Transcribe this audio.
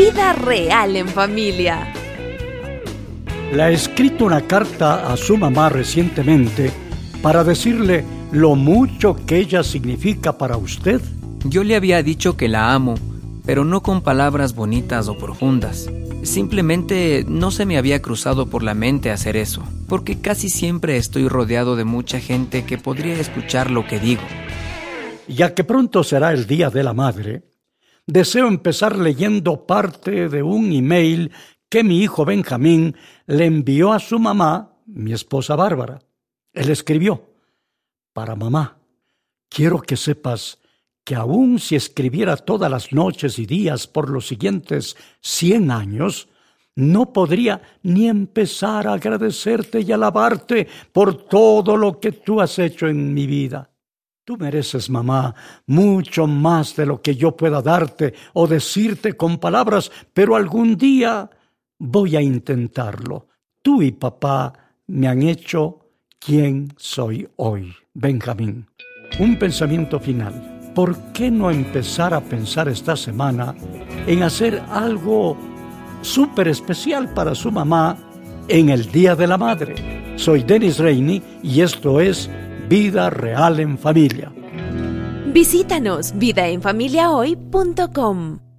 Vida real en familia. Le ha escrito una carta a su mamá recientemente para decirle lo mucho que ella significa para usted. Yo le había dicho que la amo, pero no con palabras bonitas o profundas. Simplemente no se me había cruzado por la mente hacer eso, porque casi siempre estoy rodeado de mucha gente que podría escuchar lo que digo. Ya que pronto será el Día de la Madre, deseo empezar leyendo parte de un email que mi hijo Benjamín le envió a su mamá, mi esposa Bárbara. Él escribió: para mamá, quiero que sepas que aun si escribiera todas las noches y días por los siguientes 100 años, no podría ni empezar a agradecerte y alabarte por todo lo que tú has hecho en mi vida. Tú mereces, mamá, mucho más de lo que yo pueda darte o decirte con palabras, pero algún día voy a intentarlo. Tú y papá me han hecho quien soy hoy. Benjamín. Un pensamiento final. ¿Por qué no empezar a pensar esta semana en hacer algo súper especial para su mamá en el Día de la Madre? Soy Denis Reini y esto es Vida Real en Familia. Visítanos vidaenfamiliahoy.com.